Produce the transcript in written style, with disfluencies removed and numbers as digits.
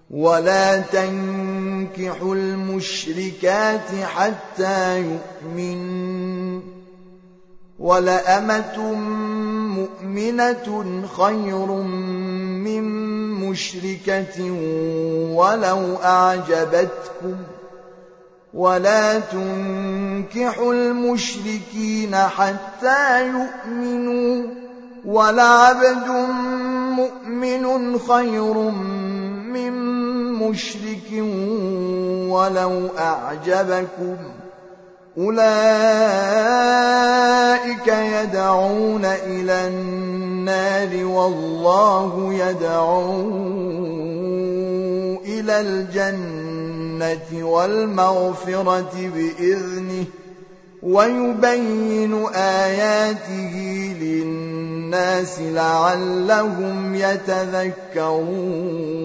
ولا تنكحوا المشركات حتى يؤمنوا ولأمة مؤمنة خير من مشركة ولو أعجبتكم ولا تنكحوا المشركين حتى يؤمنوا ولعبد مؤمن خير من مشرك ولو أعجبكم أولئك يدعون إلى النار والله يدعو إلى الجنة والمغفرة بإذنه ويبين آياته للناس لعلهم يتذكرون